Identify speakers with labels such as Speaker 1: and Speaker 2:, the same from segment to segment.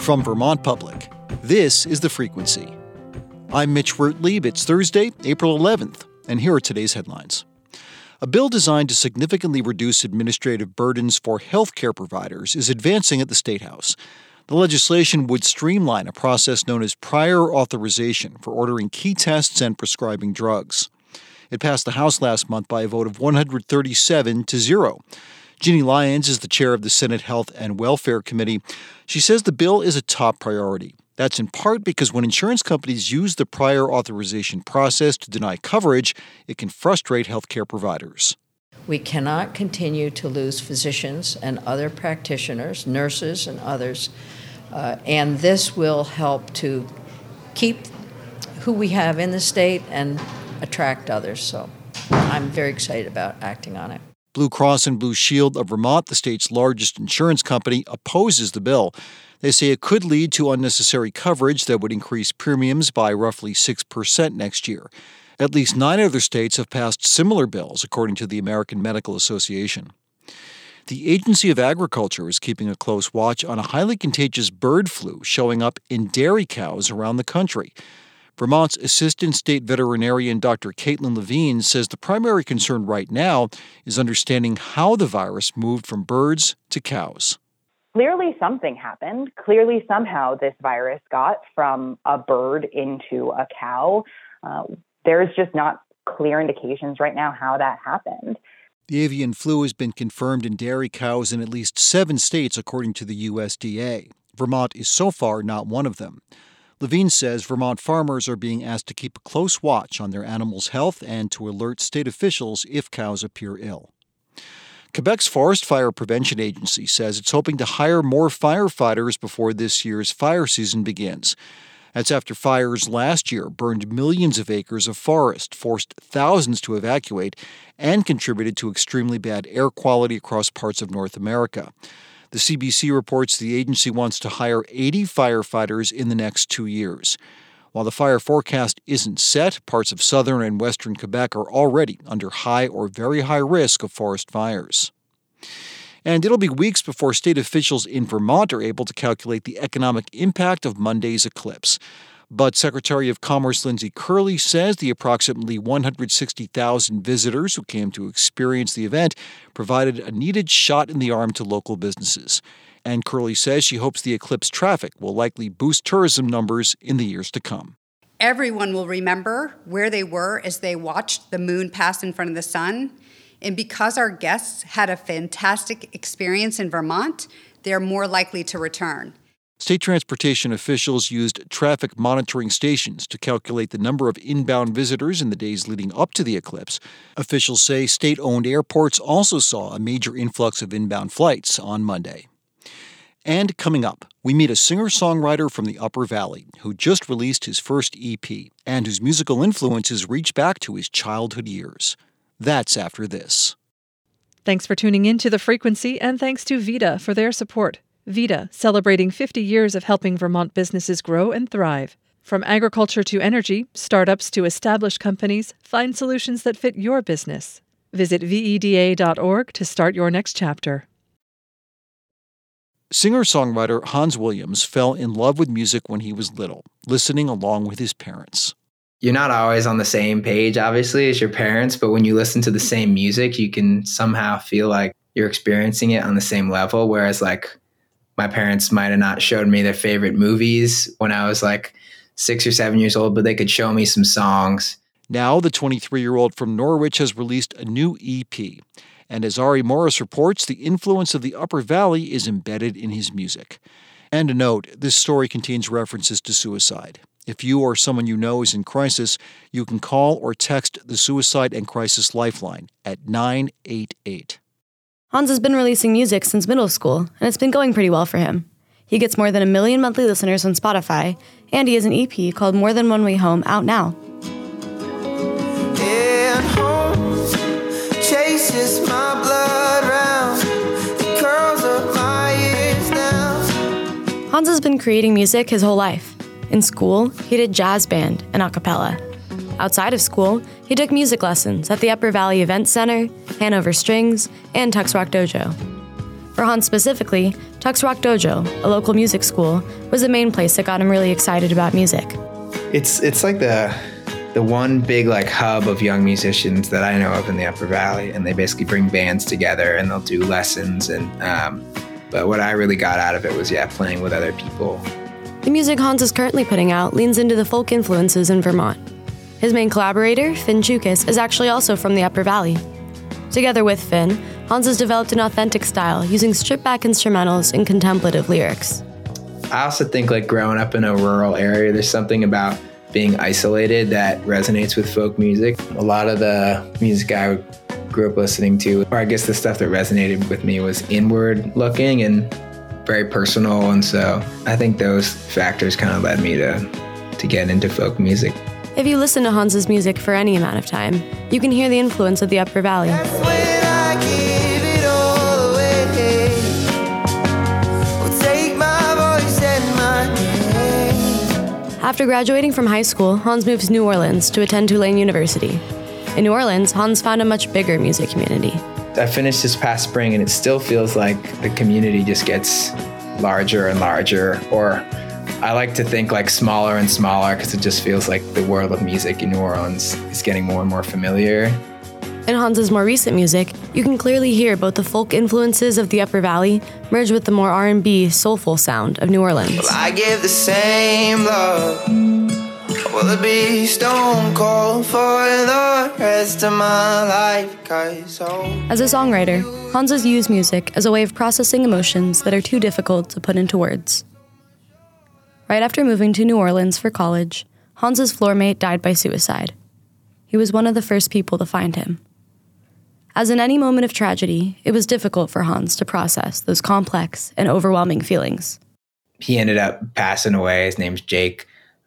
Speaker 1: From Vermont Public, this is The Frequency. I'm Mitch Wertlieb. It's Thursday, April 11th, and here are today's headlines. A bill designed to significantly reduce administrative burdens for healthcare providers is advancing at the State House. The legislation would streamline a process known as prior authorization for ordering key tests and prescribing drugs. It passed the House last month by a vote of 137 to 0. Jeannie Lyons is the chair of the Senate Health and Welfare Committee. She says the bill is a top priority. That's in part because when insurance companies use the prior authorization process to deny coverage, it can frustrate healthcare providers.
Speaker 2: We cannot continue to lose physicians and other practitioners, nurses and others, and this will help to keep who we have in the state and attract others. So I'm very excited about acting on it.
Speaker 1: Blue Cross and Blue Shield of Vermont, the state's largest insurance company, opposes the bill. They say it could lead to unnecessary coverage that would increase premiums by roughly 6% next year. At least 9 other states have passed similar bills, according to the American Medical Association. The Agency of Agriculture is keeping a close watch on a highly contagious bird flu showing up in dairy cows around the country. Vermont's Assistant State Veterinarian Dr. Caitlin Levine says the primary concern right now is understanding how the virus moved from birds to cows.
Speaker 3: Clearly something happened. Clearly somehow this virus got from a bird into a cow. There's just not clear indications right now how that happened.
Speaker 1: The avian flu has been confirmed in dairy cows in at least 7 states, according to the USDA. Vermont is so far not one of them. Levine says Vermont farmers are being asked to keep a close watch on their animals' health and to alert state officials if cows appear ill. Quebec's Forest Fire Prevention Agency says it's hoping to hire more firefighters before this year's fire season begins. That's after fires last year burned millions of acres of forest, forced thousands to evacuate, and contributed to extremely bad air quality across parts of North America. The CBC reports the agency wants to hire 80 firefighters in the next 2 years. While the fire forecast isn't set, parts of southern and western Quebec are already under high or very high risk of forest fires. And it'll be weeks before state officials in Vermont are able to calculate the economic impact of Monday's eclipse. But Secretary of Commerce Lindsay Curley says the approximately 160,000 visitors who came to experience the event provided a needed shot in the arm to local businesses. And Curley says she hopes the eclipse traffic will likely boost tourism numbers in the years to come.
Speaker 4: Everyone will remember where they were as they watched the moon pass in front of the sun. And because our guests had a fantastic experience in Vermont, they're more likely to return.
Speaker 1: State transportation officials used traffic monitoring stations to calculate the number of inbound visitors in the days leading up to the eclipse. Officials say state-owned airports also saw a major influx of inbound flights on Monday. And coming up, we meet a singer-songwriter from the Upper Valley who just released his first EP and whose musical influences reach back to his childhood years. That's after this.
Speaker 5: Thanks for tuning in to The Frequency, and thanks to VITA for their support. VITA, celebrating 50 years of helping Vermont businesses grow and thrive. From agriculture to energy, startups to established companies, find solutions that fit your business. Visit VEDA.org to start your next chapter.
Speaker 1: Singer-songwriter Hans Williams fell in love with music when he was little, listening along with his parents.
Speaker 6: You're not always on the same page, obviously, as your parents, but when you listen to the same music, you can somehow feel like you're experiencing it on the same level, whereas my parents might have not showed me their favorite movies when I was 6 or 7 years old, but they could show me some songs.
Speaker 1: Now, the 23-year-old from Norwich has released a new EP. And as Ari Morris reports, the influence of the Upper Valley is embedded in his music. And a note, this story contains references to suicide. If you or someone you know is in crisis, you can call or text the Suicide and Crisis Lifeline at 988.
Speaker 7: Hans has been releasing music since middle school, and it's been going pretty well for him. He gets more than 1 million monthly listeners on Spotify, and he has an EP called More Than One Way Home out now.
Speaker 8: And home chases my blood round, it curls up my ears now.
Speaker 7: Hans has been creating music his whole life. In school, he did jazz band and a cappella. Outside of school, he took music lessons at the Upper Valley Event Center, Hanover Strings, and Tux Rock Dojo. For Hans specifically, Tux Rock Dojo, a local music school, was the main place that got him really excited about music.
Speaker 6: It's like the one big like hub of young musicians that I know of in the Upper Valley, and they basically bring bands together and they'll do lessons. And but what I really got out of it was playing with other people.
Speaker 7: The music Hans is currently putting out leans into the folk influences in Vermont. His main collaborator, Finn Chukis, is actually also from the Upper Valley. Together with Finn, Hans has developed an authentic style using stripped-back instrumentals and contemplative lyrics.
Speaker 6: I also think like growing up in a rural area, there's something about being isolated that resonates with folk music. A lot of the music I grew up listening to, or I guess the stuff that resonated with me, was inward looking and very personal. And so I think those factors kind of led me to get into folk music.
Speaker 7: If you listen to Hans's music for any amount of time, you can hear the influence of the Upper Valley.
Speaker 8: That's when I give it all away. Well, take my voice and my name.
Speaker 7: After graduating from high school, Hans moved to New Orleans to attend Tulane University. In New Orleans, Hans found a much bigger music community.
Speaker 6: I finished this past spring and it still feels like the community just gets larger and larger, or I like to think like smaller and smaller, because it just feels like the world of music in New Orleans is getting more and more familiar.
Speaker 7: In Hans's more recent music, you can clearly hear both the folk influences of the Upper Valley merge with the more R&B, soulful sound of New Orleans.
Speaker 8: Well, I give the same love. Will it be stone cold for the rest of my life?
Speaker 7: As a songwriter, Hans has used music as a way of processing emotions that are too difficult to put into words. Right after moving to New Orleans for college, Hans's floormate died by suicide. He was one of the first people to find him. As in any moment of tragedy, it was difficult for Hans to process those complex and overwhelming feelings.
Speaker 6: He ended up passing away. His name's Jake.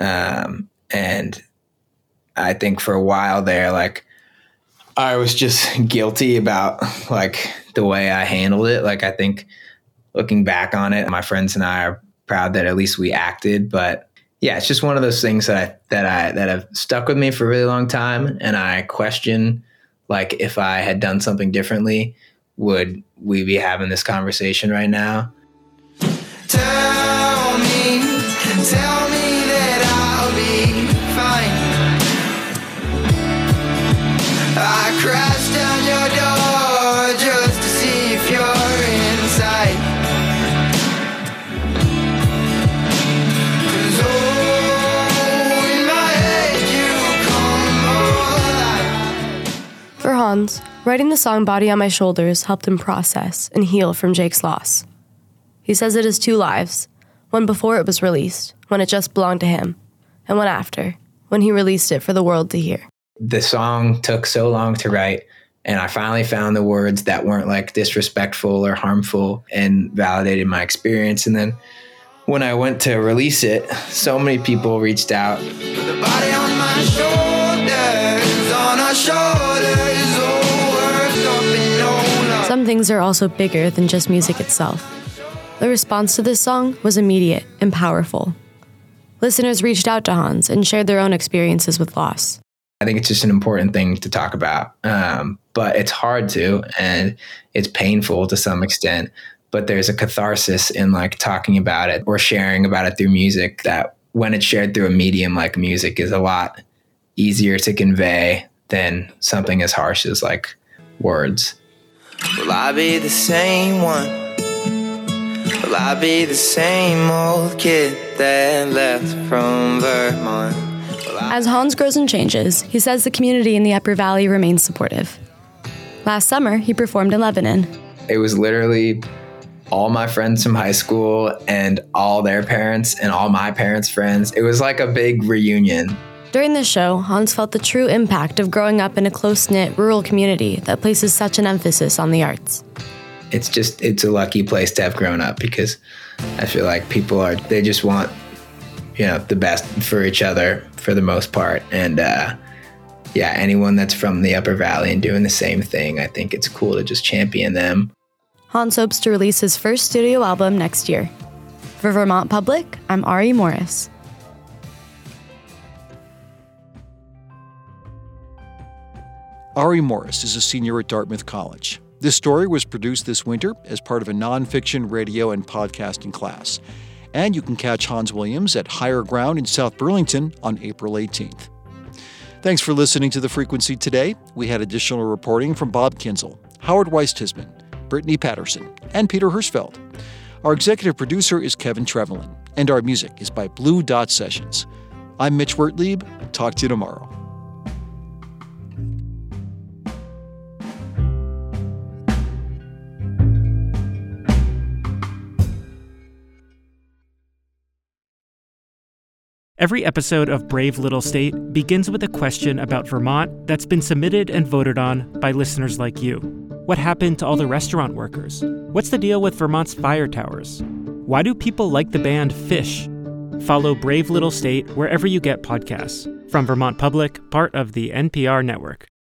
Speaker 6: And I think for a while there, like, I was just guilty about like the way I handled it. Like, I think looking back on it, my friends and I are proud that at least we acted. But yeah, it's just one of those things that have stuck with me for a really long time. And I question, like, if I had done something differently, would we be having this conversation right now?
Speaker 8: Tell me that I'll be fine. I crashed down your door just to see if you're inside. 'Cause in my head you come alive.
Speaker 7: For Hans, writing the song Body on My Shoulders helped him process and heal from Jake's loss. He says it is two lives, one before it was released, when it just belonged to him, and one after, when he released it for the world to hear.
Speaker 6: The song took so long to write, and I finally found the words that weren't like disrespectful or harmful and validated my experience. And then when I went to release it, so many people reached out.
Speaker 8: With the body on my shoulders, on our shoulders, oh, worth up in no love.
Speaker 7: Some things are also bigger than just music itself. The response to this song was immediate and powerful. Listeners reached out to Hans and shared their own experiences with loss.
Speaker 6: I think it's just an important thing to talk about, but it's hard to, and it's painful to some extent, but there's a catharsis in like talking about it or sharing about it through music that when it's shared through a medium like music is a lot easier to convey than something as harsh as like words.
Speaker 8: Will I be the same one? Will I be the same old kid that left from Vermont?
Speaker 7: As Hans grows and changes, he says the community in the Upper Valley remains supportive. Last summer, he performed in Lebanon.
Speaker 6: It was literally all my friends from high school and all their parents and all my parents' friends. It was like a big reunion.
Speaker 7: During the show, Hans felt the true impact of growing up in a close-knit rural community that places such an emphasis on the arts.
Speaker 6: It's a lucky place to have grown up, because I feel like they just want, the best for each other for the most part. And anyone that's from the Upper Valley and doing the same thing, I think it's cool to just champion them.
Speaker 7: Hans hopes to release his first studio album next year. For Vermont Public, I'm Ari Morris.
Speaker 1: Ari Morris is a senior at Dartmouth College. This story was produced this winter as part of a nonfiction radio and podcasting class. And you can catch Hans Williams at Higher Ground in South Burlington on April 18th. Thanks for listening to The Frequency today. We had additional reporting from Bob Kinzel, Howard Weist-Tisman, Brittany Patterson, and Peter Hirschfeld. Our executive producer is Kevin Trevelyan, and our music is by Blue Dot Sessions. I'm Mitch Wertlieb. Talk to you tomorrow.
Speaker 9: Every episode of Brave Little State begins with a question about Vermont that's been submitted and voted on by listeners like you. What happened to all the restaurant workers? What's the deal with Vermont's fire towers? Why do people like the band Phish? Follow Brave Little State wherever you get podcasts. From Vermont Public, part of the NPR network.